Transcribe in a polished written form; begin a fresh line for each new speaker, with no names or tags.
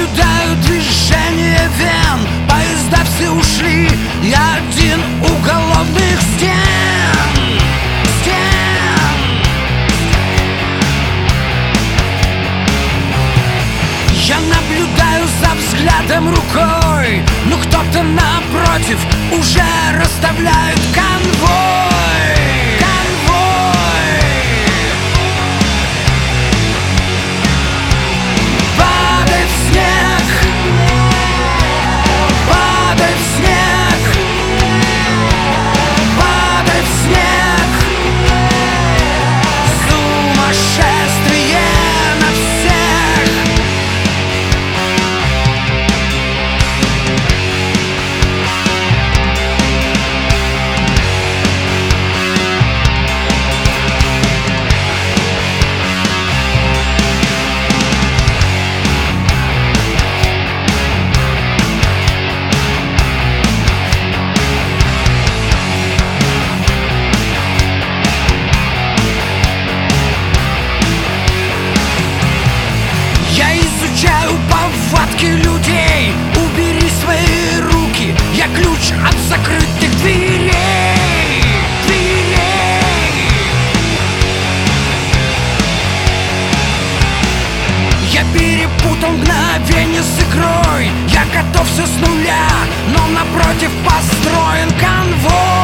наблюдаю движение вен. Поезда все ушли, я один у голодных стен. Я наблюдаю за взглядом рукой, но кто-то напротив уже расставляет конвой. Повадки людей, убери свои руки, я ключ от закрытых дверей. Я перепутал мгновение с игрой, я готов все с нуля, но напротив построен конвой.